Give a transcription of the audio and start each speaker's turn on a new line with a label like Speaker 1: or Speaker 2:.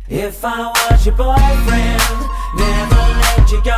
Speaker 1: If I was your boyfriend, never let you go.